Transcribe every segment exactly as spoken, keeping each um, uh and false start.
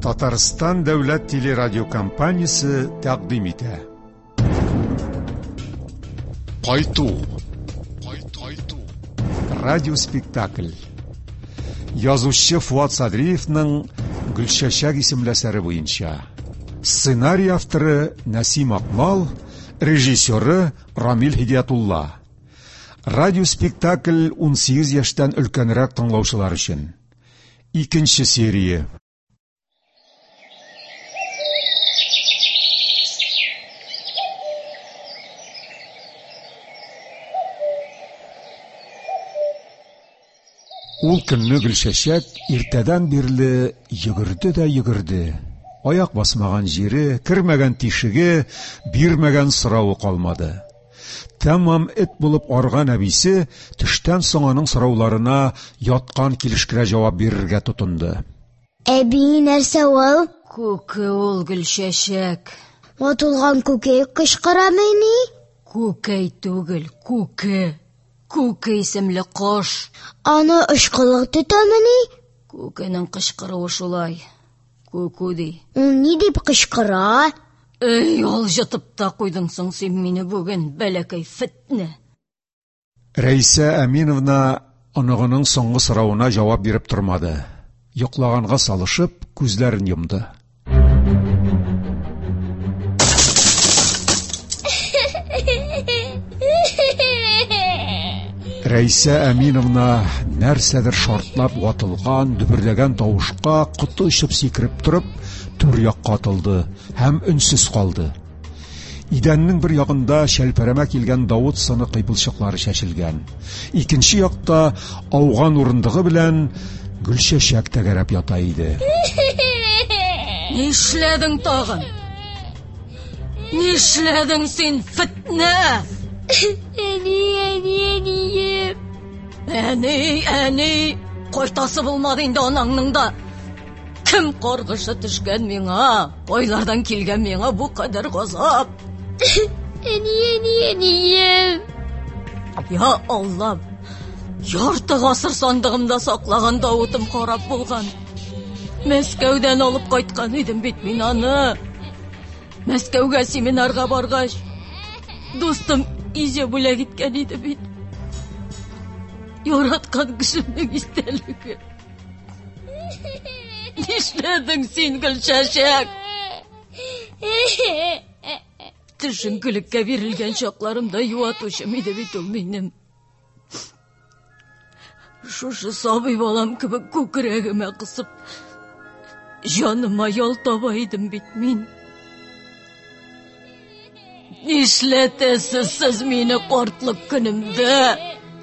Татарстан дәүләт телерадиокомпаниясе тәкъдим итә. Кайту. Кайту. Радиоспектакль. Язучы Фуат Садриевның Гөлчәчәк исемле әсәре буенча. Сценарий авторы Насим Акмал, режиссеры Рамил Хидиятулла. Радиоспектакль ун сигез яшьтән өлкәнрәк тыңлаучылар өчен. Икенче серия. Ул көнне Гөлчәчәк иртәдән бирле йөгерде дә йөгерде. Аяк басмаган җире, кермәгән тишеге, бирмәгән сорауы калмады. Тәмам эт булып арган әбисе төштән соң аның сорауларына яткан килешкә җавап бирергә тотынды. Әби, нәрсә ул? Күке ул, Гөлчәчәк. Ватылган күке кычкырамы ни? Күкәй түгел, күке. Күке исемле кош. Аны ышкылык тотамы ни? Күкенең кычкыруы шулай. Күку ди. Ул ни дип кычкыра? Эй, алҗытып та куйдың соң син мине бүген, бәләкәй фетне. Рәйсә Әминовна оныгының соңгы сорауына җавап биреп тормады. Йоклаганга салышып, күзләрен йомды. Рәйсә Әминовна нәрсәдер шартлап ватылган, дөберләгән тавышка коты очып сикереп торып, түр якка атылды һәм өнсез калды. Идәннең бер ягында шәлпәрәмә килгән Давыт сыны кыйпылчыклары чәчелгән. Икенче якта ауган урындыгы белән Гөлчәчәк тәгәрәп ята иде. Нишләдең тагын? Нишләдең син, фетнә? Әни, әни, әнием. Әни, әни, кайтасы булмады инде анаңның да. Кем каргышы төшкән миңа? Ойлардан килгән миңа бу кадәр газап. Әни, әни, әнием. Я Аллам, ярты гасыр сандыгымда саклаган Давытым карап булган. Мәскәүдән алып кайткан идем бит мин аны. Мәскәүгә семинарга баргач, дустым иҗе бүләк иткән иде бит. Яраткан кешенең истәлеге. Нишләдең син, Гөлчәчәк? Төшен көліккә бирелгән чакларымда юатучым иде бит ул минем. Шушы сабый балам кебек күкрәгемә кысып, җаныма ял таба идем бит мин. Нишләтәсез сез мине картлык көнемдә?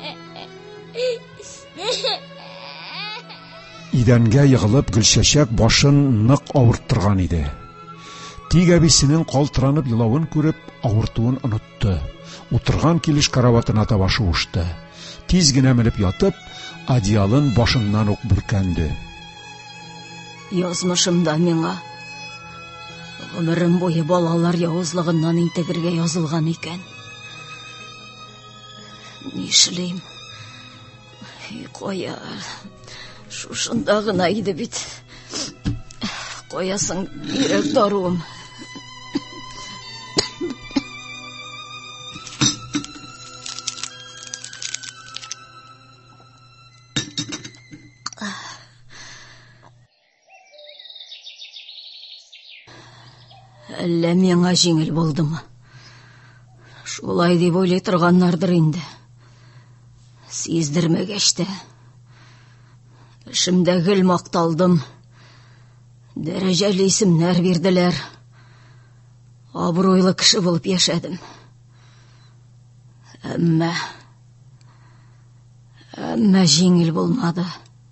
Идәнгә егылып Гөлчәчәк башын нык авырттырган иде. Тик әбисенең калтыранып елавын күреп, авыртуын онытты. Утырган килеш караватына таба шуышты. Тиз генә менеп ятып, одеялын башыннан ук бүркәнде. Язмышымда миңа гомерем буе балалар явызлыгыннан интегергә язылган икән. Нишлим? Кая? Шушында гына иде бит. Каясың йөрәк даруым. Әллә миңа җиңел булдымы? Шулай дип уйлый торганнардыр инде. Сиздермәгәч тә. Эшемдә гел макталдым. Дәрәҗәле исемнәр бирделәр. Абруйлы кеше булып яшәдем. Әмма Әмма җиңел булмады.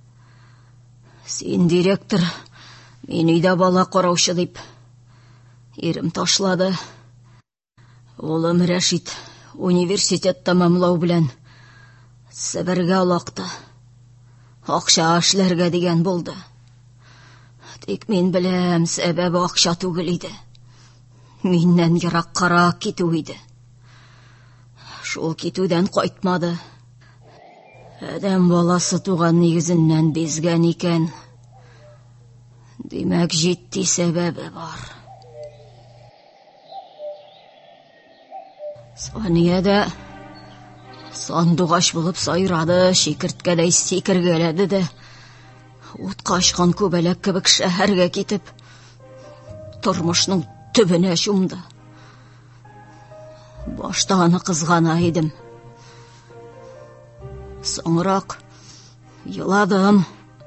Син директор, мин өйдә бала караучы дип ирем ташлады. Улым Рәшит университет тәмамлау белән Себергә алакты. Акча эшләргә дигән булды. Тик мин беләм, сәбәбе акча түгел иде. Миннән ераккарак китү иде. Шул китүдән кайтмады. Адәм баласы туган нигезеннән безгән икән. Димәк, җитди сәбәбе бар. Сания да сандугач булып сайрады, шикерткәдәй сикергәләде дә, утка ашкан күбәләк кебек шәһәргә китеп, тормышның төбенә чумды. Башта аны кызгана идем. Соңрак еладым.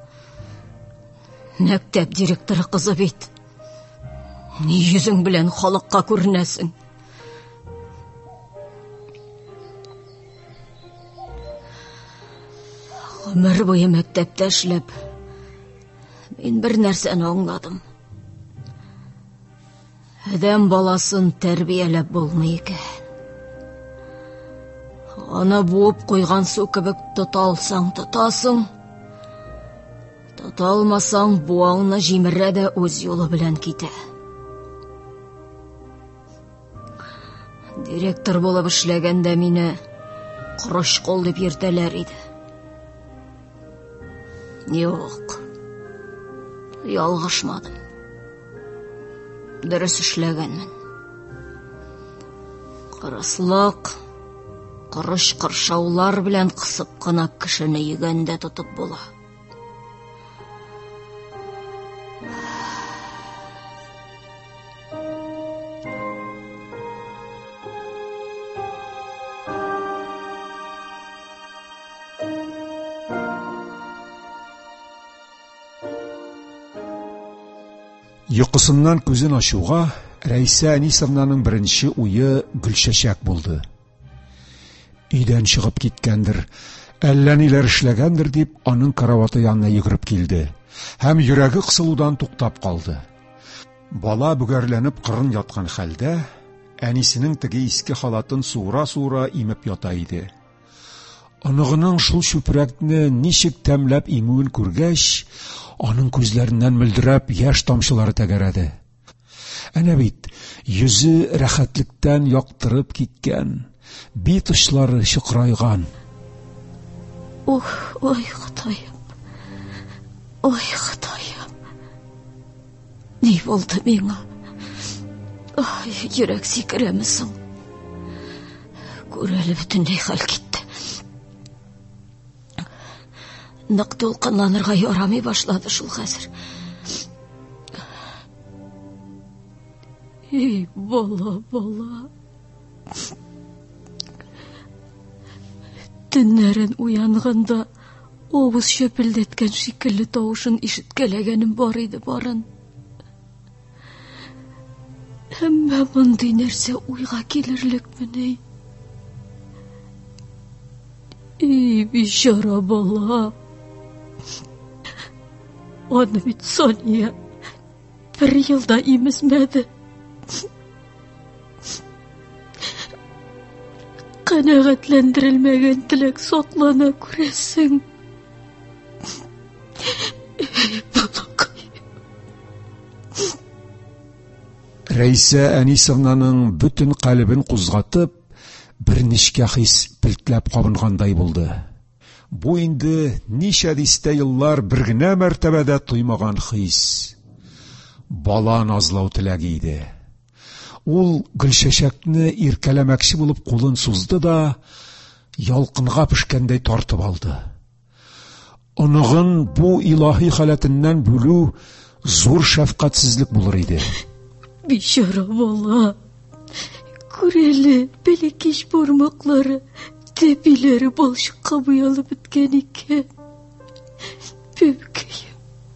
Мәктәп директоры кызы бит. Ни йөзең белән халыкка күренәсең? Гомер буе мәктәптә эшләп, мин бер нәрсәне аңладым. Адәм баласын тәрбияләп булмый икән. Аны буып куйган су кебек тота алсаң тотасың, тота алмасаң буаңны җимерә дә үз юлы белән китә. Директор булып эшләгәндә мине корыч кул дип йөртәләр иде. Юк, ялгышмадым. Дөрес эшләгәнмен. Кырыслык, кырыш-кыршаулар белән кысып кына кешене йөгәндә тотып була. Йокысыннан күзен ачуга, Рәйсә Әнисовнаның беренче уе Гөлчәчәк булды. Өйдән чыгып киткәндер, әллә ниләр эшләгәндер дип, аның караваты янына йөгереп килде. Һәм йөрәге кысылудан туктап калды. Бала бүгәрләнеп кырын яткан хәлдә, әнисенең теге иске халатын суыра-суыра имеп ята иде. Аныгының шул чүпрәкне ничек тәмләп имүен күргәч, аның күзләреннән мөлдерәп яшь тамчылары тәгәрәде. Әнә бит, йөзе рәхәтлектән яктырып киткән, бит очлары чыкрайган. Ух, ой, Ходаем. Ой, Ходаем. Ни булды миңа? Ой, йөрәк сикерәме соң? Күрәле бөтенләй хәл китте. Нык тулкынланырга ярамый башлады шул хәзер. Эй, бала, бала. Төннәрен уянганда авыз чәпелдәткән шикелле тавышын ишеткәләгәнем бар иде барын. Әмма мондый нәрсә уйга килерлекмени? Эй, бичара бала. Аны бит Сания бер елда имезмәде. Канәгатьләндерелмәгән теләк сотлана күрәсең. Рәйсә Әнисовнаның бөтен калыбын кузгатып, бер нечкә хис пелтләп кабынгандай булды. Бу инде ничә дистә еллар бер генә мәртәбәдә туймаган хис. Бала назлау теләге иде. Ул Гөлчәчәкне иркәләмәкче булып кулын сузды да, ялкынга пешкәндәй тартып алды. Аныгын бу илаһи халәтеннән бүлү зур шәфкатьсезлек булыр иде. Бичара бала. Күрәле, бәләкәч бармаклары, тәпиләре балчыкка буялып беткән икән. Бәбкәем.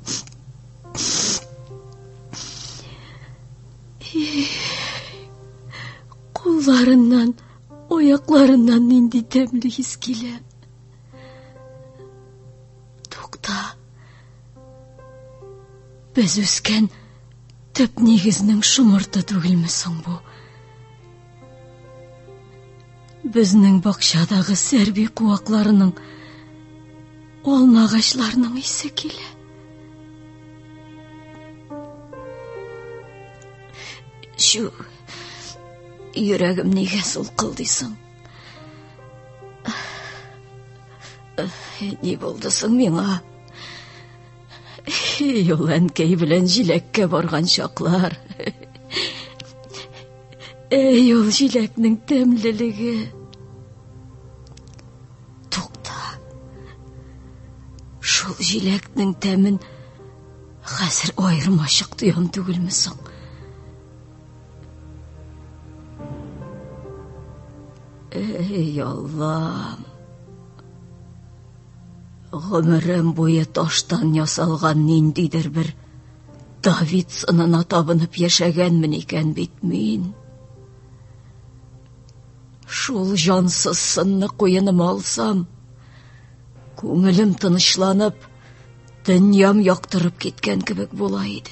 Кулларыннан, аякларыннан нинди тәмле хис килә. Тукта. Без үскән төп нигезнең шомырты түгелме соң бу? Безнең бакчадагы сәрби куакларының, алма агачларының исе килә. Шу йөрәгем нигә сулкылдыйсың? Ни булды соң миңа? Ей, ул әнкәй белән җиләккә барган чаклар. Ей, ул җиләкнең тәмлелеге. Тукта. Шул җиләкнең тәмен хәзер аермачык тоям түгелме соң? Ей, Аллам. Гомерем буе таштан ясалган ниндидер бер Давид сынына табынып яшәгәнмен икән бит мин. Шул җансыз сынны куеныма алсам, күңелем тынычланып, дөньям яктырып киткән кебек була иде.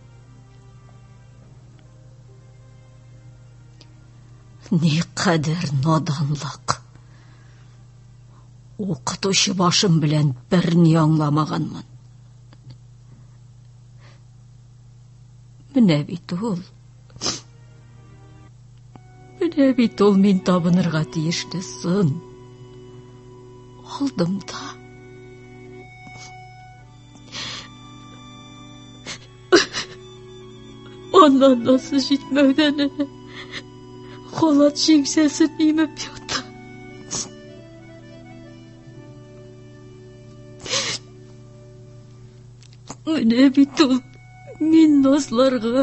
Никадәр наданлык. Укытучы башым белән берни аңламаганмын. Менә бит ул. Менә бит ул мин табынырга тиешле сын. Алдымда. Ondan nasıl җитмәүдән халат җиңсәсен имеп ята. Менә бит ул мин назларга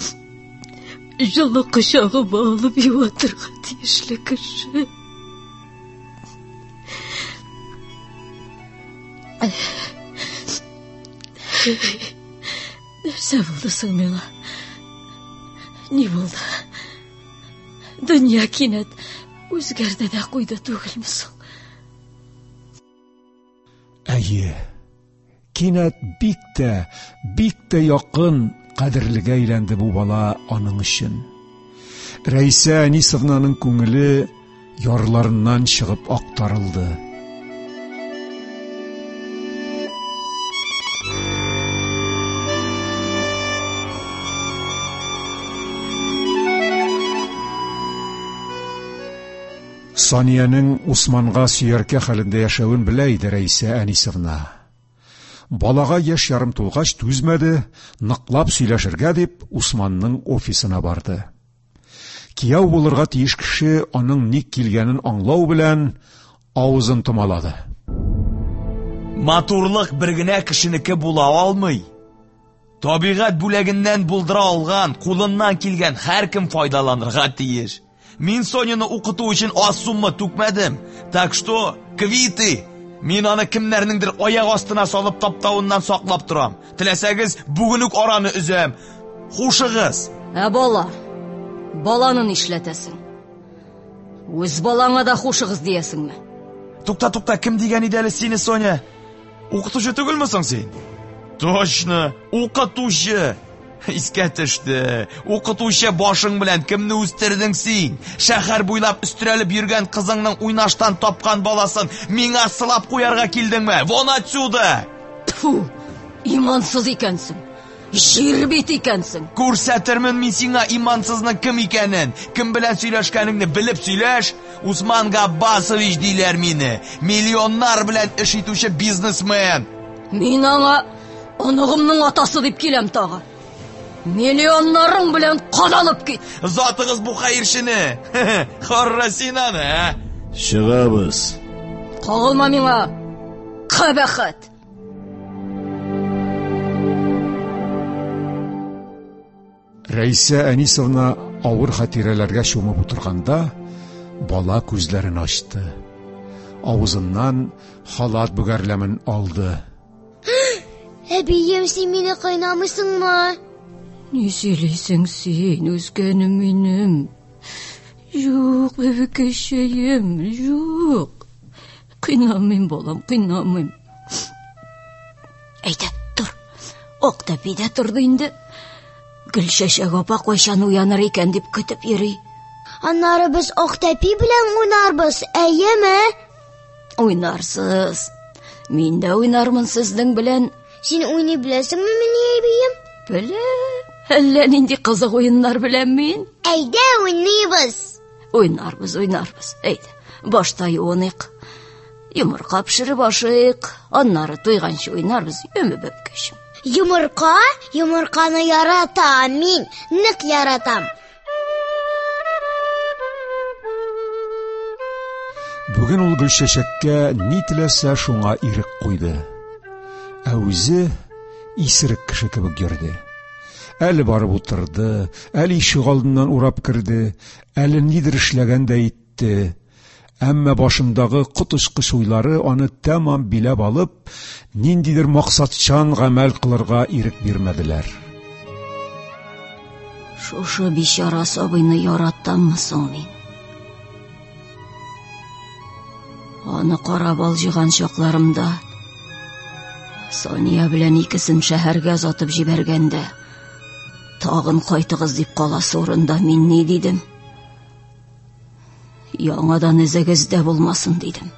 җылы кочагыма алып юатырга тиешле кеше. Нәрсә булды соң миңа? Ни булды? Дөнья кинәт үзгәрде дә куйды түгелме соң? Әйе, кинәт бик тә, бик тә якын кадерлегә әйләнде бу бала аның өчен. Рәйсә Әнисовнаның күңеле ярларыннан чыгып актарылды. Санияның Усманга сөяркә хәлендә яшәвен белә иде Рәйсә Әнисовна. Балага яшь ярым тулгач түзмәде, ныклап сөйләшергә дип Усманның офисына барды. Кияү булырга тиеш кеше аның ник килгәнен аңлау белән авызын томалады. Матурлык бер генә кешенеке була алмый. Табигать бүләгеннән булдыра алган, кулыннан килгән һәркем файдаланырга тиеш. Мин Соняны укыту өчен аз сумма түкмәдем. Так что, квиты. Мин аны кемнәрнеңдер аяк астына салып таптауыннан саклап торам. Теләсәгез, бүген үк араны өзәм. Хушыгыз. Ә бала, баланы нишләтәсең? Үз балаңа да хушыгыз диясеңме? Тукта, тукта, кем дигән иде әле сине, Соня? Укытучы түгелме соң син? Точно, укытучы. Искә төште. Укытучы башың белән кемне үстердең син? Шәһәр буйлап өстерәлеп йөргән кызыңның уйнаштан тапкан баласын миңа сылап куярга килдеңме? Вон отсюда! Фу, имансыз икәнсең. Җир бит икәнсең. Күрсәтермен мин сиңа имансызның кем икәнен. Кем белән сөйләшкәнеңне белеп сөйләш. Усман Габбасович диләр мине. Миллионнар белән эш итүче бизнесмен. Мин аңа анагымның атасы дип киләм тагы. Миллионнарың белән кадалып кит. Затыгыз бу хәерчене. Харра син аны, ә? Чыгабыз. Кагылма миңа. Кабахат. Рәйсә Әнисовна авыр хатирәләргә чумып утырганда, бала күзләрен ачты. Авызыннан халат бүгәрләмен алды. Әбием, син мине кыйнамыйсыңмы? Ни сөйләйсең син, үзгәнем минем? Юк, бәбекәшәем, юк. Кыйнамыйм, балам, кыйнамыйм. Әйдә, тор. Октапида торды инде. Гөлшәшәк апа кайчан уяныр икән дип көтеп йөри. Аннары без Октапи белән уйнарбыз, әйеме? Уйнарсыз. Мин дә уйнармын сезнең белән. Син уйный беләсеңме мине, әбием? Беләм. Әллә нинди кызык уеннар беләм мин. Әйдә, уйныйбыз. Уйнарбыз, уйнарбыз. Әйдә, башта юыныйк. Йомырка пешереп ашыйк. Аннары туйганчы уйнарбыз, йөме бәбкәшем. Йомырка? Йомырканы яратам мин, нык яратам. Бүген ул Гөлчәчәккә ни теләсә шуңа ирек куйды. Ә үзе исерек кеше кебек йөрде. Әле барып утырды, әле ишек алдыннан урап керде, әле нидер эшләгән дә итте. Әмма башындагы котышкыч уйлары аны тәмам биләп алып, ниндидер максатчан гамәл кылырга ирек бирмәделәр. Шушы бичара сабыйны яраттыммы соң мин? Аны карап алҗыган чакларымда, Соня белән икесен шәһәргә затып җибәргәндә, тагын кайтыгыз дип каласы урында мин ни дидем? Яңадан эзегездә булмасын дидем.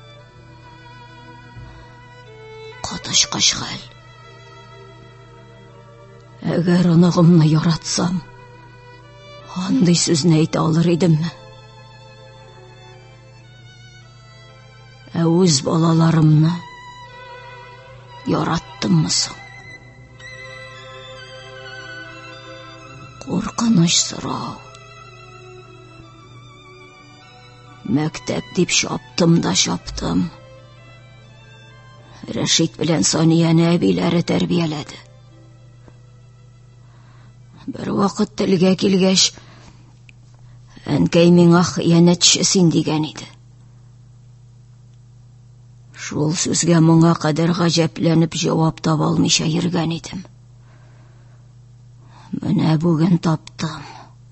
Котышкыч хәл. Әгәр оныгымны яратсам, андый сүзне әйтә алыр идемме? Ә үз балаларымны яраттыммы соң? Куркыныч сорау. Мәктәп дип шаптым да шаптым. Рәшит белән Санияне әбиләре тәрбияләде. Бер вакыт телгә килгәч, әнкәй миңа хыянәтче син дигән иде. Шул сүзгә моңа кадәр гаҗәпләнеп җавап таба алмыйча йөргән идем. Менә бүген таптым.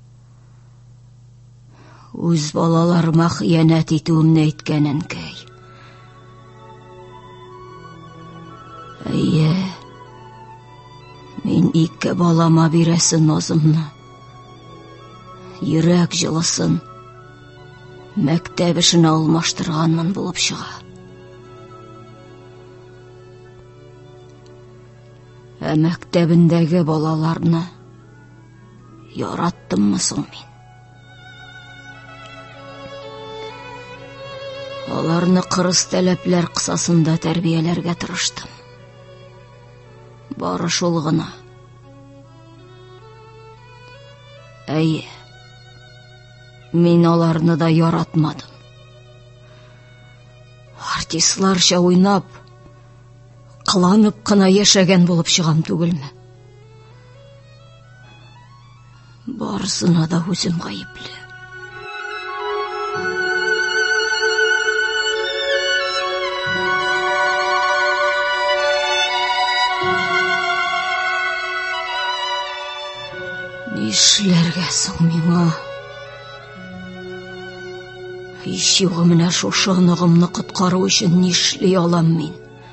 Үз балаларыма хыянәт итүемне әйткән әнкәй. Әйе, мин ике балама бирәсен назымны. Йөрәк җылысын мәктәп эшенә алмаштырганмын булып чыга. Ә мәктәбендәге балаларны яраттыммы соң мин? Аларны кырыс таләпләр кысасында тәрбияләргә тырыштым. Бары шул гына. Әйе, мин аларны да яратмадым. Артистларча уйнап, кыланып кына яшәгән булып чыгам түгелме? Барысына да үзем гаепле. Нишләргә соң миңа? Һич югы менә шушы оныгымны коткару өчен нишли алам мин?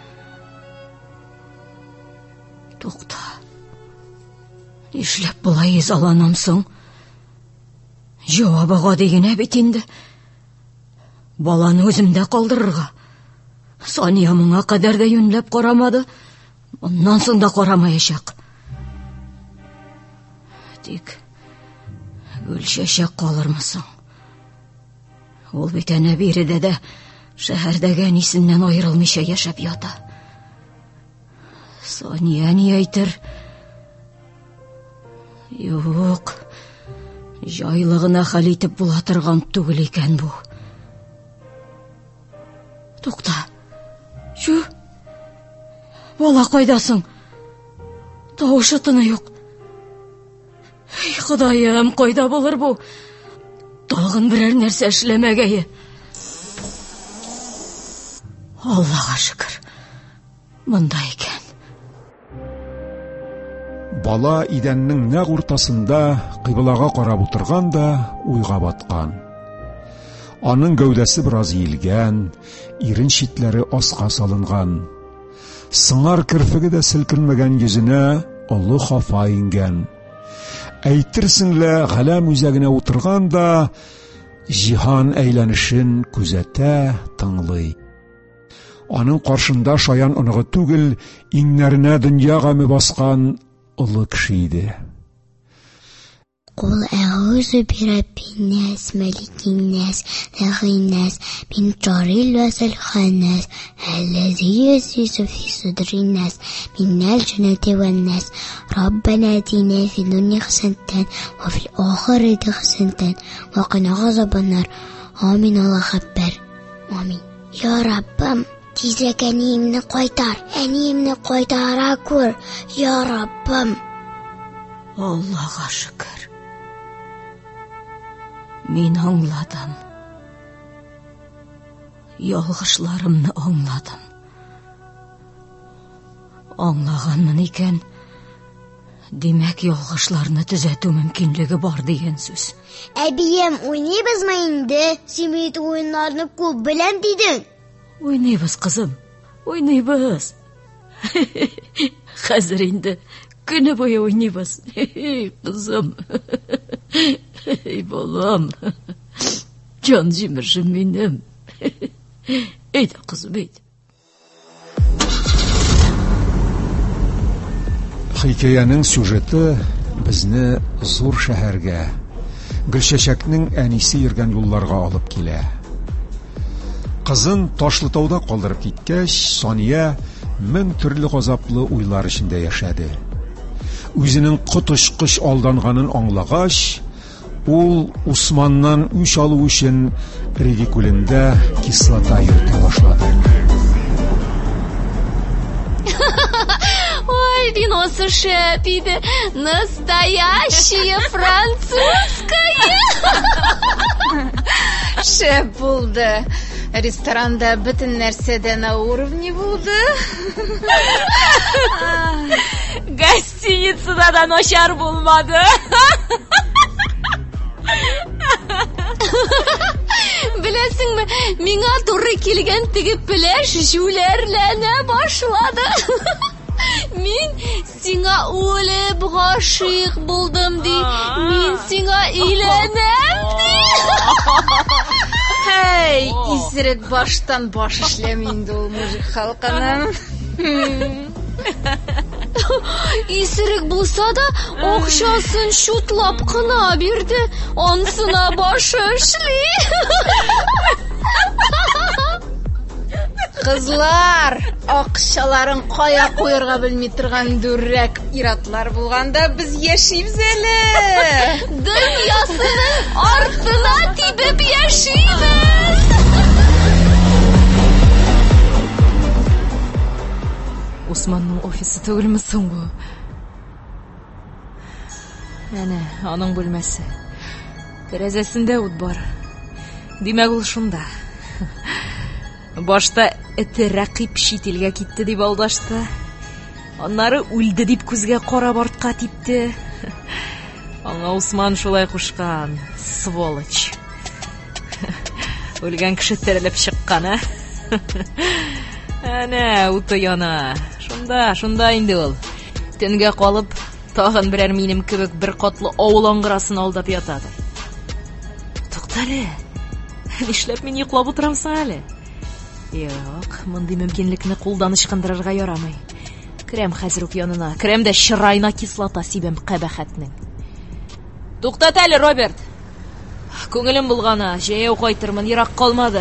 Тукта. Нишләп болай изаланам соң? Җавабы гади генә бит инде. Баланы үземдә калдырырга. Сания моңа кадәр дә юньләп карамады. Моннан соң да карамаячак. Тик Гөлчәчәк калырмы соң? Ул бит әнә биредә дә шәһәрдәге әнисеннән аерылмыйча яшәп ята. Соня ни әйтер? Юк, җайлыгына хәл итеп була торган түгел икән бу. Тукта. Шу. Бала кайдасың? Тавышы тыны юк. Эй, Ходаем, кайда булыр бу? Тагын берәр нәрсә эшләмәгәе. Аллага шөкер. Монда икән. Бала идәннең нәкъ уртасында кыйблага карап утырган да уйга баткан. Аның гәүдәсе бераз иелгән, ирен читләре аска салынган. Сыңар кирфеге дә селкенмәгән йөзенә олы хафа ингән. Әйтерсеңлә, галәм үзәгенә утырган да җиһан әйләнешен күзәтә, тыңлый. Аның каршында шаян оныгы түгел, иңнәренә дөнья гаме баскан олы кеше иде. قل أعوذ برب الناس ملك الناس إله الناس من شر الوسواس الخناس الذي يوسوس في صدور الناس من الجنة والناس ربنا آتنا في الدنيا حسنة وفي الآخرة حسنة وقنا عذاب النار آمين الله أكبر آمين. Ya Rabbim, tezlik animni qaytar, animni qaytar ko'r, ya Rabbim. Allohga shukr. Men angladim. Yolg'ishlarimni angladim. Anglaganman ekan, demak yolg'ishlarni tuzatuv mumkinligi bor degan so'z. Abiyam o'ynaybizmi endi? Sen o'yinlarni ko'p bilan deding. O'ynaymiz qizim, o'ynaymiz. Hozir endi kuni bo'yi o'ynaymiz. Qizim. Ey bolam. Jon jimirshim menim. Ey qizim, ey. Hikoyaning syujeti bizni zo'r shaharga, Gulchechakning anisi yurgan yo'llarga olib kela. Qizin Toshlıtavda qoldirib ketgach, Soniya ming turli g'azabli o'ylar ichida yashadi. O'zining qutishqish aldanganын anglagach, ул Usmondan o'ch olish uchun Rigi ko'lida kislota yurta boshladi. Ой, вино сушепиде, настоящее французское. Шеп булды. Restoranda bütün нәрседе на уровне булды. Гостиницада да ношар булмады. Білесіңме, миңа туры келген теге пляж жүлерләнә башлады. Мин сиңа үлеп гашыйк булдым ди. Мин сиңа өйләнәм ди. Hey, исерек баштан баш эшләми инде ул мужик халкының. Исерек булса да, акчасын шутлап кына бирде. Онсына башы эшли. Кызлар, акчаларын кая куярга белми торган дүррәк иратлар булганда без яшибез әле. Дөньясының артына тибеп яшибез. Усманның офисы түгелме соң бу? Әнә, аның бүлмәсе. Тәрәзәсендә ут бар. Димәк ул шунда. Башта эте рәкыйп шителгә китте дип алдашты. Аннары үлде дип күзгә карап артка типте. Аңа Усман шулай кушкан, сволочь. Үлгән кеше терелеп чыккан, а? Әнә, уты яна. Шунда, шунда инде ул. Төнгә калып, тагын берәр минем кебек бер катлы авыл аңгырасын алдап ятады. Туктале. Нишләп мин йоклап утырамсың әле? Юк, мондый мөмкинлекне кулдан ычкындырырга ярамый. Крем хәзер үк янына. Кремдә чырайна кислота сибәм кабахәтнең. Туктат әле, Роберт. Күңелем булгана, җәяү кайтырмын, ерак калмады.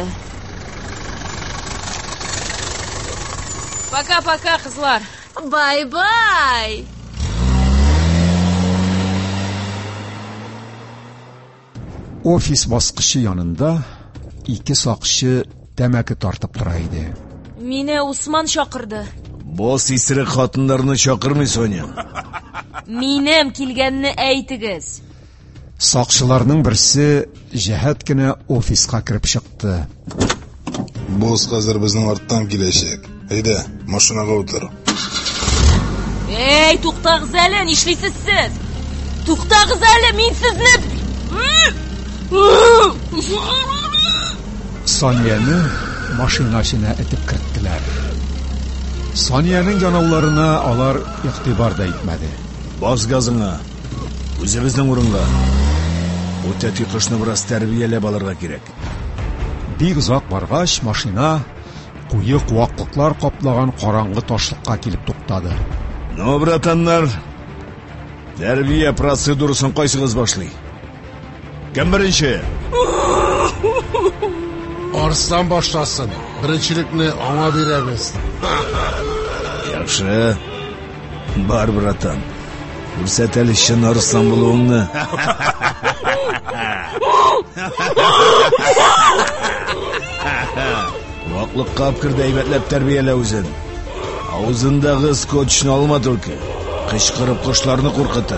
Пока-пока, кызлар. Бай-бай. Офис баскычы янында ике сакчы тәмәке тартып тора иде. Мине Усман чакырды. Бос исерек хатыннарны чакырмый, Соня. Минем килгәнне әйтегез. Сакчыларның берсе җәһәт кенә офиска кирип чыкты. Бос хәзер безнең арттан киләчәк. Әйдә, машинага утыр. Эй, туктагыз әле, нишлисез сез? Туктагыз әле, мин сезне... Санияны машина эченә этеп керттеләр. Санияның җанауларына алар игътибар да итмәде. Бас газыңа. Үзебезнең урынга. Бу тәти кышны бераз тәрбияләп алырга кирәк. Бик озак баргач, машина куе куаклыклар каплаган караңгы ташлыкка килеп туктады. Ну, братаннар, Тәрбия процедурасын кайсыгыз башлый? Кем беренче? Арыстан башласын. Беренчелекне аңа бирәбез. Яхшы. Бар, братан. Күрсәт әле чын арыстан булуыңны. Ваклыкка апкырды әйбәтләп тәрбиялә үзен. Авызындагы скотчны алма түлке. Кычкырып кошларны куркытыр.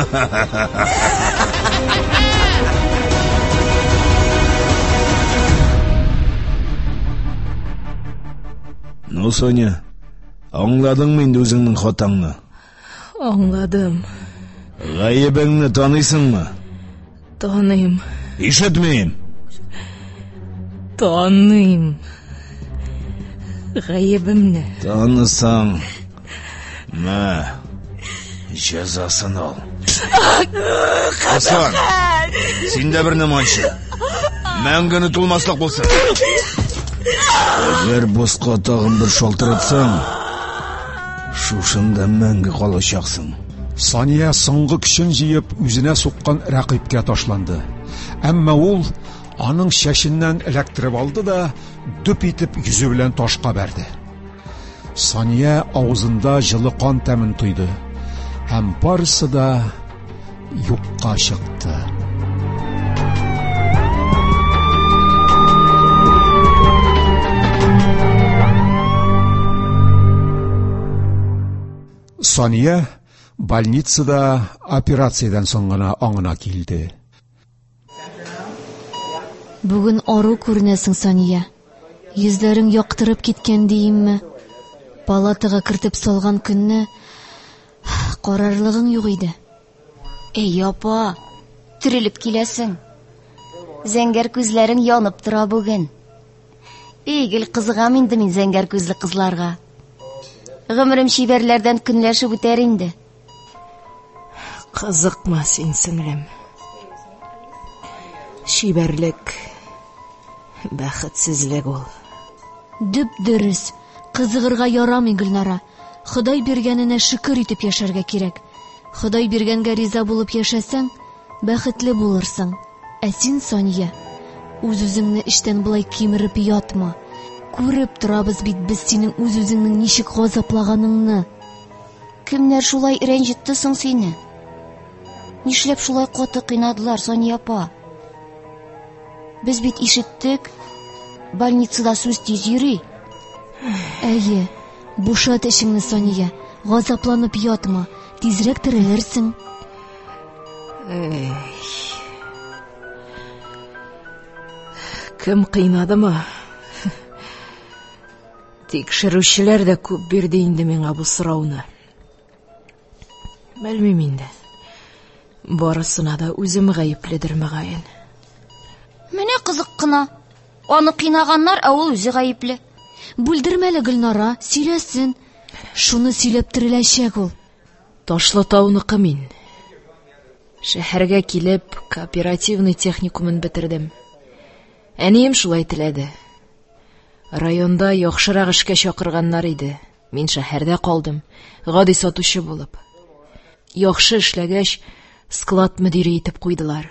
Ну, Соня, аңладыңмы инде үзеңнең хатаңны? Аңладым. Гаебеңне таныйсыңмы? Таныйм. Ишетмим. Таныйм. Гаебемне. Танысаң, мә, җәзасын ал. Хасан, син дә берне манчы. Мәңге онытылмаслык булсын. Әгәр босқа тагын бер шалтыратсаң, шушында мәңге калачаксың. Сания соңгы көчен җыеп үзенә суккан рәкыйпкә ташланды. Әмма ул аның шәшеннән эләктереп алды да дөп итеп йөзе белән ташка бәрде. Сания авызында җылы кан тәмен тойды. Һәм барысы да юкка чыкты. Сания больницада операциядән соң гына аңына килде. Бүген ару күренәсең, Сания. Йөзләрең яктырып киткән диемме? Палатага кертеп салган көнне карарлыгың юк иде. Эй, апа, терелеп киләсең. Зәңгәр күзләрең янып тора бүген. Бигел кызыгам инде мин зәңгәр күзле кызларга. Гомерем шибәрләрдән көнләшеп үтәр инде. Кызыкма син, сеңлем. Шибәрлек бәхетсезлек ул. Дөп дөрес. Кызыгырга ярамый, Гөлнара. Ходай биргәненә шөкер итеп яшәргә кирәк. Ходай биргәнгә риза булып яшәсәң, бәхетле булырсың. Ә син, Сония, үз-үзеңне эштән булай кимереп ятма. Күреп торабыз бит без синең үз-үзеңнең ничек газаплаганыңны. Кемнәр шулай рәнҗетте соң сине? Нишләп шулай каты кыйнадылар, Сония апа? Без бит ишеттек, больницада сүз тиз йөри. Әйе, бушат эшеңне, Сония. Газапланып ятма, тизрәк терелерсең. Эй. Кем кыйнадымы? Тикшерүчеләр дә күп бирде инде миңа бу сорауны. Белмим инде. Барысына да үзем гаепледер мөгаен. Менә кызык кына. Аны кыйнаганнар, ә ул үзе гаепле. Бүлдермәле, Гөлнара, сөйләсен. Шуны сөйләп тереләчәк ул. Ташлытауныкы мин. Шәһәргә килеп, кооперативный техникумын бетердем. Әнием шулай теләде. Районда яхшырак эшкә чакырганнар иде. Мин шәһәрдә калдым, гади сатучы булып. Яхшы эшләгәч, склад мөдире итеп куйдылар.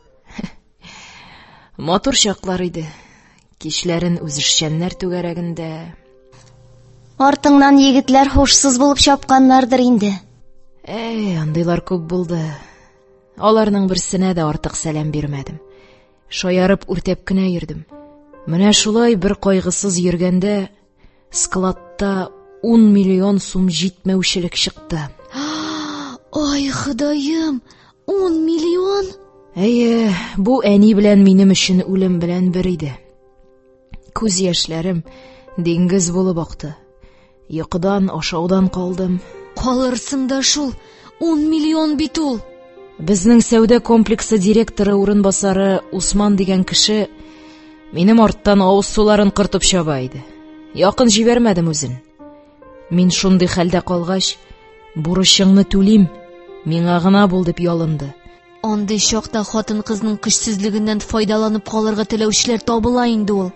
Матур чаклар иде. Кичләрен үз эшчәннәр түгәрәгендә. Артыңнан егетләр хушсыз булып чапканнардыр инде. Эй, андыйлар күп булды. Аларның берсенә дә артык сәлам бирмәдем. Шаярып үртәп кенә йөрдем. Менә шулай бер кайгысыз йөргәндә складта ун миллион сум җитмәүчелек чыкты. Ай, Ходаем, ун миллион? Әйе, бу әни белән минем өчен үлем белән бер иде. Күз яшьләрем диңгез булып акты. Йокыдан, ашаудан калдым. Калырсың да шул, ун миллион бит ул. Безнең сәүдә комплексы директоры урынбасары Усман дигән кеше минем арттан авыз суларын кыртып чаба иде. Якын җибәрмәдем үзен. Мин шундый хәлдә калгач, бурычыңны түлим, миңа гына бул дип ялынды. Андый чакта хатын-кызның көчсезлегеннән файдаланып калырга теләүчеләр табыла инде ул.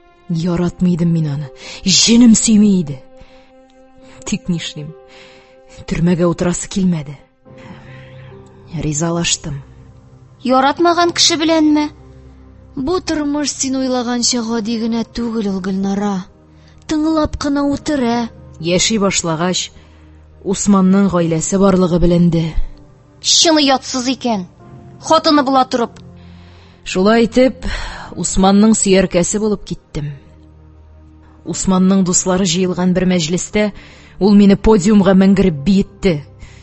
Яратмыйдым мин аны. Җенем сөйми иде. Тик нишлим? Төрмәгә утырасы килмәде. Ризалаштым. Яратмаган кеше беләнме? Бу тормыш син уйлаганча гади генә түгел ул, Гөлнара. Тыңлап кына утыра. Яши башлагач, Усманның гаиләсе барлыгы беленде. Шуны ятсыз икән. Хатыны була турып. Шулай итеп, Усманның сөяркәсе булып киттем. Усманның дуслары җыелган бер мәҗлестә ул мине подиумга менгереп биетте.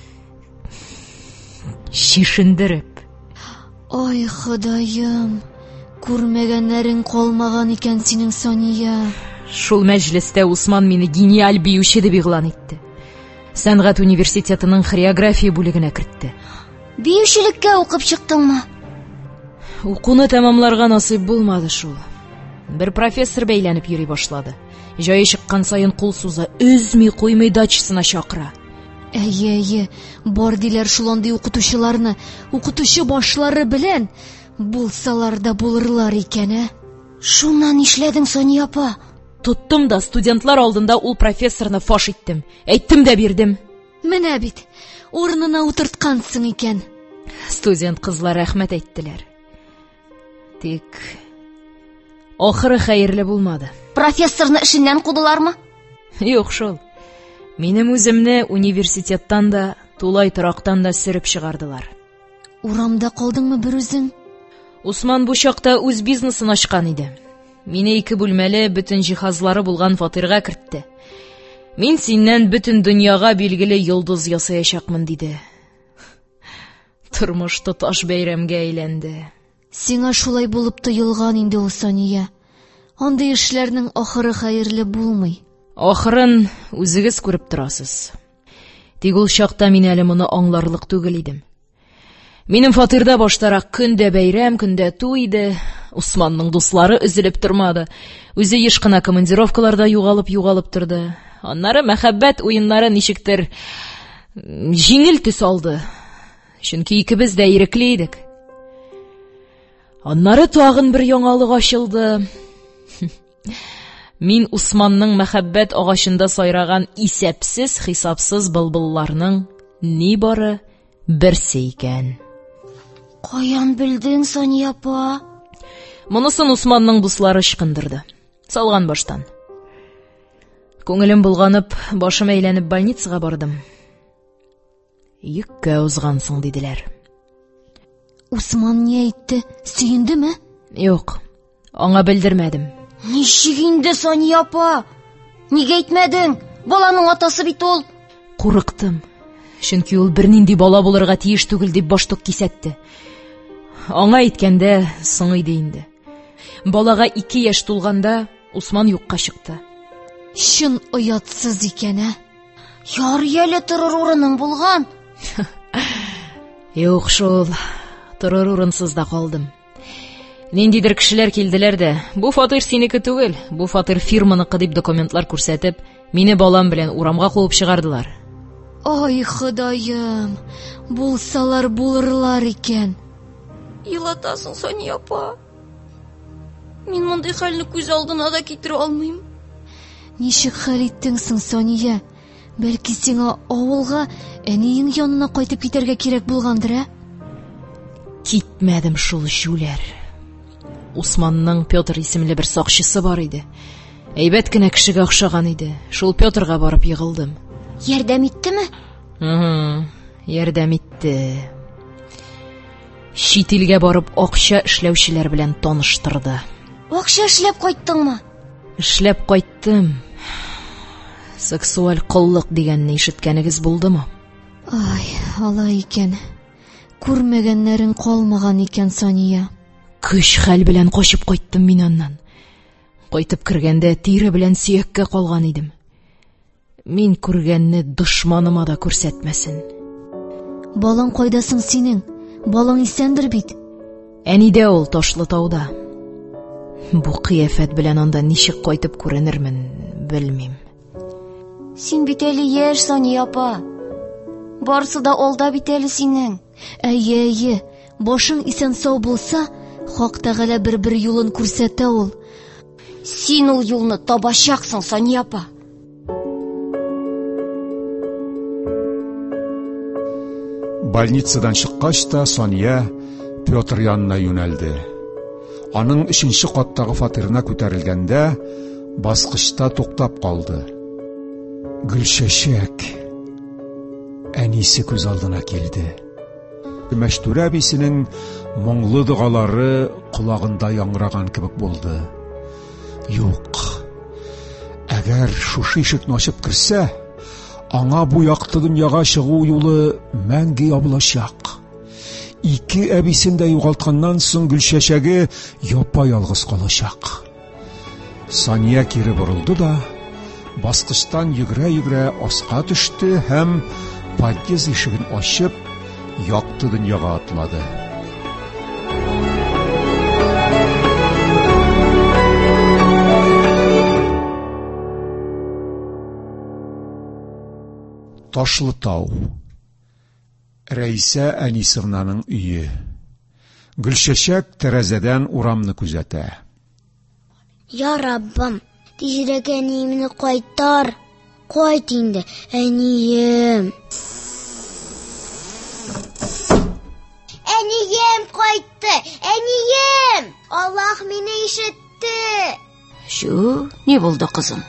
Шишендереп. Ай, Ходаем, күрмәгәннәрең калмаган икән синең, Сония. Шул мәҗлестә Усман мине гениаль биюче дип игълан итте. Сәнгать университетының хореография бүлегенә кертте. Биючелеккә укып чыктыңмы? Укуны тәмамларга насыйп булмады шул. Бер профессор бәйләнеп йөри башлады. Җае чыккан саен кул суза, үзми куймый дачасына чакыра. Әйе, әйе, бар диләр шул андый укытучыларны, укытучы башлары белән булсалар да булырлар икән, ә? Шуннан нишләдең, Сония апа? Тоттым да студентлар алдында ул профессорны фаш иттем. Әйттем дә бирдем. Менә бит, урынына утырткансың икән. Студент кызлар рәхмәт әйттеләр. Тик ахыры хәерле булмады. Профессорны эшеннән кудылармы? Юк шул. Минем үземне университеттан да, тулай торактан да сөреп чыгардылар. Урамда калдыңмы бер үзең? Усман бу чакта үз бизнесын ачкан иде. Мине ике бүлмәле бөтен җиһазлары булган фатирга кертте. Мин синнән бөтен дөньяга билгеле йолдыз ясаячакмын диде. Тормыш тоташ бәйрәмгә әйләнде. Сиңа шулай булып тоелган инде ул, Сония. Андый эшләрнең ахыры хәерле булмый. Ахырын үзегез күреп торасыз. Тик ул чакта мин әле моны аңларлык түгел идем. Минем фатирда баштарак көндә бәйрәм, көндә туй иде. Усманның дуслары өзелеп тормады. Үзе еш кына командировкаларда югалып-югалып торды. Аннары мәхәббәт уеннары ничектер җиңел төс алды. Чөнки икебез дә ирекле идек. Аннары тагын бер яңалык ачылды. Мин Усманның мәхәббәт агачында сайраган исәпсез, хисапсыз былбылларның ни бары берсе икән. Каян белдең, Сония апа? Монысын Усманның дуслары ычкындырды. Салган баштан. Күңелем булганып, башым әйләнеп больницага бардым. Йөккә узгансың диделәр. Усман ни әйтте? Сөендеме? Юк, аңа белдермәдем. Ничек инде, Сония апа? Нигә әйтмәдең? Баланың атасы бит ул. Курыктым. Чөнки ул бернинди бала булырга тиеш түгел дип баштык кисәтте. Аңа әйткәндә соң иде инде. Балага ике яшь тулганда Усман юкка чыкты. Шын оятсыз икән, ә? Яр яле торыр урының булган. Юк шул, торыр урынсыз да калдым. Ниндидер кешеләр килделәр дә, бу фатир синеке түгел, бу фатир фирманыкы дип документлар күрсәтеп, мине балам белән урамга куып чыгардылар. Ай, Ходаем, булсалар булырлар икән. Елатасың, Сония апа. Мин мондый хәлне күз алдына да китерә алмыйм. Ничек хәл иттең соң, Сония? Бәлки сиңа авылга, әниең янына кайтып китәргә кирәк булгандыр, ә? Китмәдем шул җүләр. Усманның Петр исемле бер сакчысы бар иде. Әйбәт кенә кешегә охшаган иде. Шул Петрга барып егылдым. Ярдәм иттеме? Угы, ярдәм итте. Чит илгә барып акча эшләүчеләр белән таныштырды. Акча эшләп кайттыңмы? Эшләп кайттым. Сексуаль кыллык дигәнне ишеткәнегез булдымы? Ай, алай икән. Күрмәгәннәрең калмаган икән, Сония. Көч хәл белән качып кайттым мин аннан. Кайтып кергәндә тире белән сөяккә калган идем. Мин күргәнне дошманыма да күрсәтмәсен. Балаң кайдасың синең? Балаң исәндер бит? Әнидә ул Ташлытауда. Бу кыяфәт белән анда ничек кайтып күренермен, белмим. Син бит әле яшь, Сония апа. Барсы да алда бит әле синең. Әйе, әйе. Башың исән сау булса, Хак Тәгалә бер-бер юлын күрсәтә ул. Син ул юлны табачаксың, Сония апа. Больницадан чыккач та Соня Петр янына юнәлде. Аның өченче каттагы фатирына күтәрелгәндә, баскычта туктап калды. Гөлчәчәк әнисе күз алдына килде. Мәчтүрә әбисенең моңлы дугалары колагында яңгыраган кебек булды. Юк. Әгәр шушы ишекне ачып кирсә, аңа бу якты дөньяга чыгу юлы мәңге ябылачак. Ике әбисен дә югалтканнан соң Гөлчәчәге япа-ялгыз калачак. Соня кире борылды да, баскычтан йөгерә-йөгерә аска төште һәм подъезд ишеген ачып, якты дөньяга атлады. Ташлытау. Рәйсә Әнисовнаның өйе. Гөлчәчәк тәрәзәдән урамны күзәтә. Я Раббым, тизрәк әниемне кайтар. Кайт инде, әнием. Әнием кайтты, әнием! Аллаһ мине ишетте. Шу, ни булды, кызым?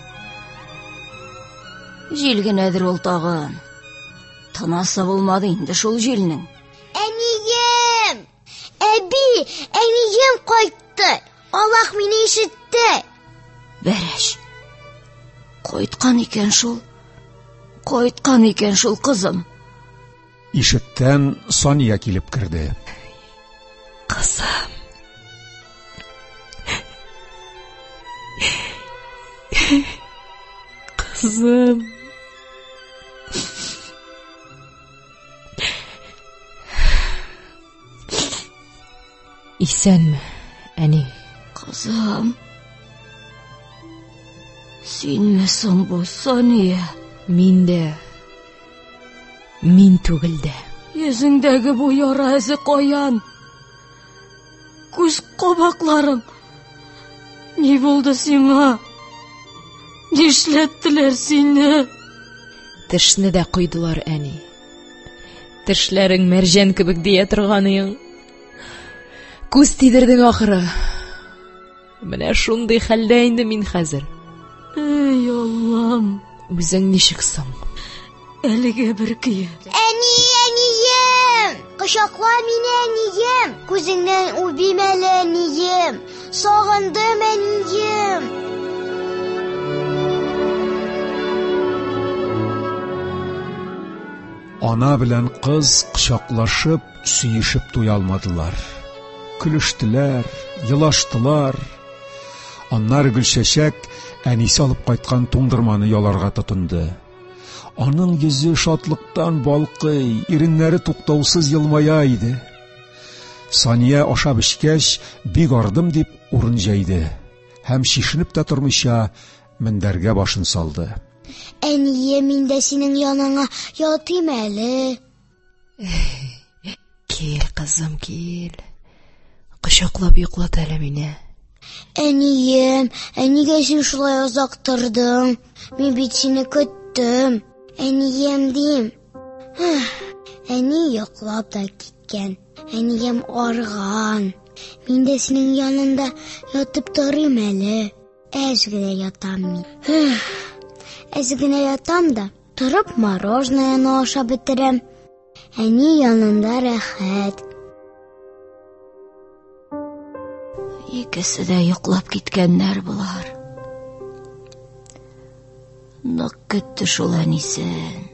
Җил генәдер ул тагын. Тынасы булмады инде шул җилнең. Әнием! Әби, әнием кайтты. Аллаһ мине ишетте. Бәрәш. Кайткан икән шул. Кайткан икән шул, кызым. Ишектән Соня килеп керде. Кызым. Кызым. Исәнме, әни? Кызым. Синме соң бу, Соня? Мин дә. Мин түгел дә. Йөзеңдәге бу яра эзе каян? Күз кабакларың. Ни булды сиңа? Нишләттеләр сине? Тешне дә куйдылар, әни. Тешләрең мәрҗән кебек дия торганың. Күз тидердең ахыры. Менә шундый хәлдә инде мин хәзер. Эй, Аллам. Үзең ничек соң? Әлегә бер көе. Әни, әнием! Кочакла мине, әнием! Күзеңнән үбим әле, әнием! Сагындым, әнием! Ана белән кыз кочаклашып, сөешеп туя алмадылар. Көлештеләр, елаштылар. Аннары Гөлчәчәк әнисе алып кайткан туңдырманы яларга тотынды. Аның йөзе шатлыктан балкый, иреннәре туктаусыз елмая иде. Соня ашап эчкәч, бик ардым дип урын җәйде һәм шишенеп тә тормыйча мендәргә башын салды. Әнием, мин дә синең яныңа ятыйм әле. Кил, кызым, кил. Кочаклап йоклат әле мине. Әнием, әнигә син шулай озак тордың? Мин бит сине көттем. Әнием дим. Әни йоклап та киткән. Әнием арган. Мин дә синең янында ятып торыйм әле. Әз генә ятам мин. Әз генә ятам да, торып мороженое ашап бетерәм. Әни янында рәхәт. Икесе дә йоклап киткәннәр булар. Нык көтте шул әнисен.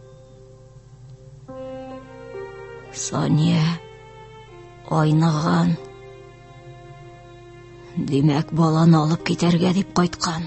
Соня айнаган. Димәк, баланы алып китәргә дип кайткан.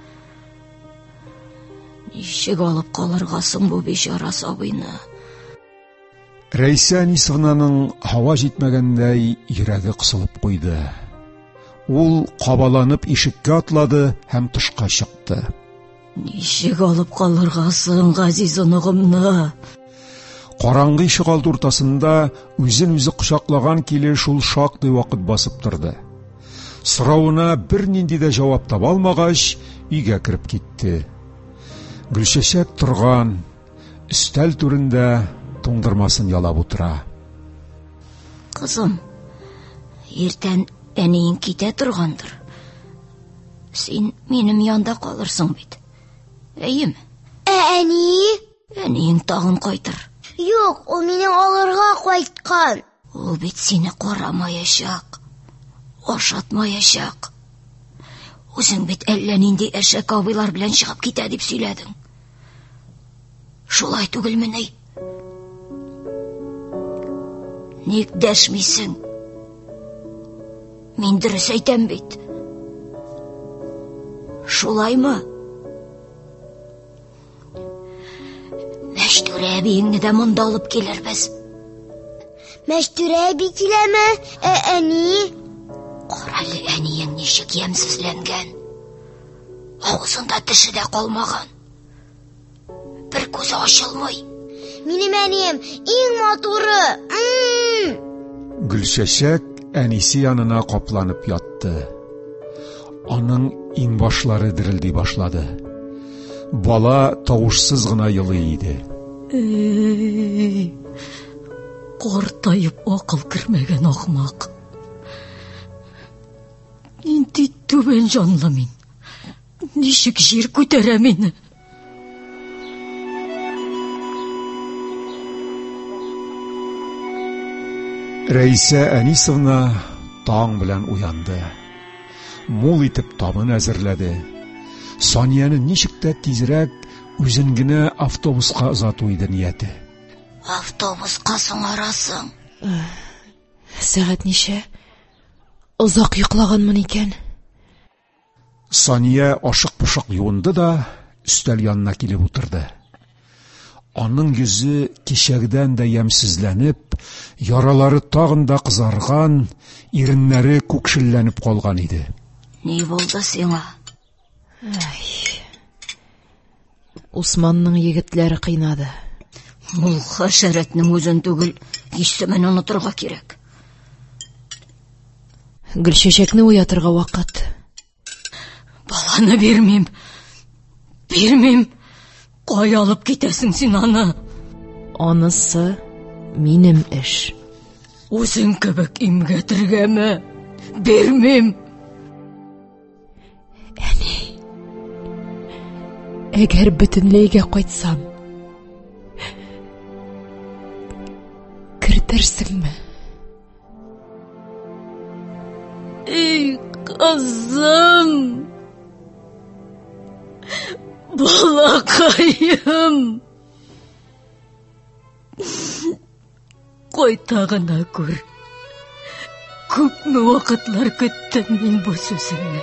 Ничек алып калырга соң бу бичара сабыйны? Рәйсә Әнисовнаның һава җитмәгәндәй йөрәге кысылып куйды. Ул кабаланып ишеккә атлады һәм тышка чыкты. Ничек алып калырга соң, газиз оныгымны? Караңгы ишек алды уртасында үзен үзе кочаклаган килеш ул шактый вакыт басып торды. Сорауына бер нинди дә җавап таба алмагач, өйгә кереп китте. Гөлчәчәк торган, өстәл түрендә туңдырмасын ялап утыра. Кызым, ертән әниең китә торгандыр. Син минем янда калырсың бит. Әйеме? Ә әни? Әниең тагын кайтыр. Юк, ул мине алырга кайткан. Ул бит сине карамаячак, ашатмаячак. Үзең бит әллә нинди әшәк абыйлар белән чыгып китә дип сөйләдең. Шулай түгелме ни? Ник дәшмисең? Мин дөрес әйтәм бит. Шулаймы? Мәчтүрә әбиеңне дә монда алып килербез. Мәчтүрә әби киләме? Ә әни? Каралы әниең ничек ямсызләнгән. Авызында теше дә калмаган. Бер күзе ачылмый. Минем әнием иң матуры. Гөлчәчәк әнисе янына капланып ятты. Аның иңбашлары дерелди башлады. Бала тавышсыз гына елый иде. Эй, картайып акыл кермәгән ахмак. Инде түбән җанлы мин. Ничек җир күтәрә мине? Рәйсә Әнисовна таң белән уянды. Мул итеп табын әзерләде. Санияны ничек тә тизрәк үзен генә автобуска озату иде нияте. Автобуска соңарасың. Сәгать ничә? Озак йоклаганмын икән. Сания ашык-пошык юынды да өстәл янына килеп утырды. Аның йөзе кичәгедән дә ямсызләнеп, яралары тагын да кызарган, иреннәре күкшелләнеп калган иде. Ни булды сиңа? Усманның егетләре кыйнады. Ул хәшәрәтнең үзен түгел, исемен онытырга кирәк. Гөлчәчәкне уятырга вакыт. Баланы бирмим. Бирмим. Кая алып китәсең син аны? Анысы минем эш. Үзең кебек имгәтергәме? Бирмим. Әни, әгәр бөтенләйгә кайтсам, кертерсеңме? Эй, кызым! Балакаем! Кайта гына күр. Күпме вакытлар көттем мин бу сүзеңне.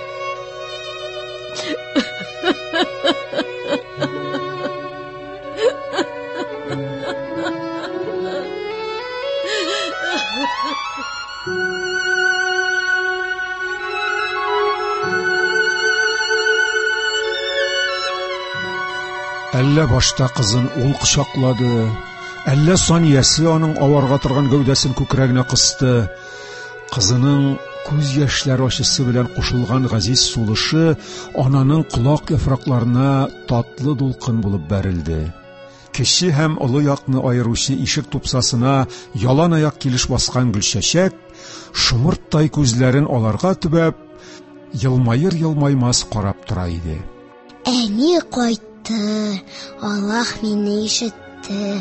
Әллә башта кызын ул кочаклады, әллә Саниясе аның аварга торган гәүдәсен күкрәгенә кысты. Кызының күз яшьләре ачысы белән кушылган газиз сулышы ананың колак яфракларына татлы дулкын булып бәрелде. Кече һәм олы якны аеручы ишек тупсасына ялан аяк килеш баскан Гөлчәчәк шомырттай күзләрен аларга төбәп, елмайыр-елмаймас карап тора иде. Әни кайтты. Аллаһ мине ишетте.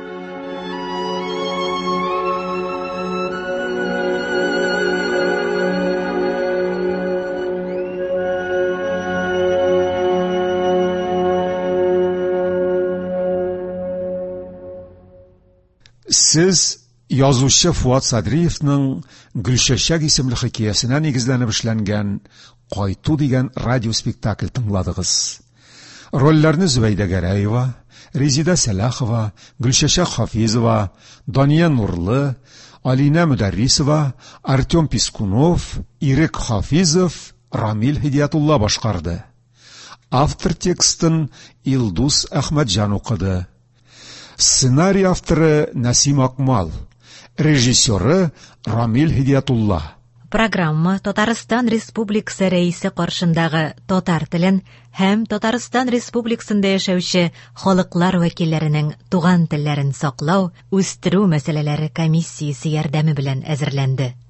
Сез язучы Фуат Садриевның Гөлчәчәк исемле хикәясенә нигезләнеп эшләнгән Кайту дигән радиоспектакль тыңладыгыз. Рольләрне Зөбәйдә Гәрәева, Резида Сәләхова, Гөлчәчәк Хафизова, Дания Нурлы, Алина Мөдәррисова, Артем Пискунов, Ирек Хафизов, Рамил Хидиятулла башкарды. Автор текстын Илдус Әхмәтҗан укыды. Сценарий авторы Насим Акмал, режиссеры Рамил Хидиятулла. Программа Татарстан Республикасы рәисе каршындагы татар телен һәм Татарстан Республикасында яшәүче халыклар вәкилләренең туган телләрен саклау, үстерү мәсьәләләре комиссиясе ярдәме белән әзерләнде.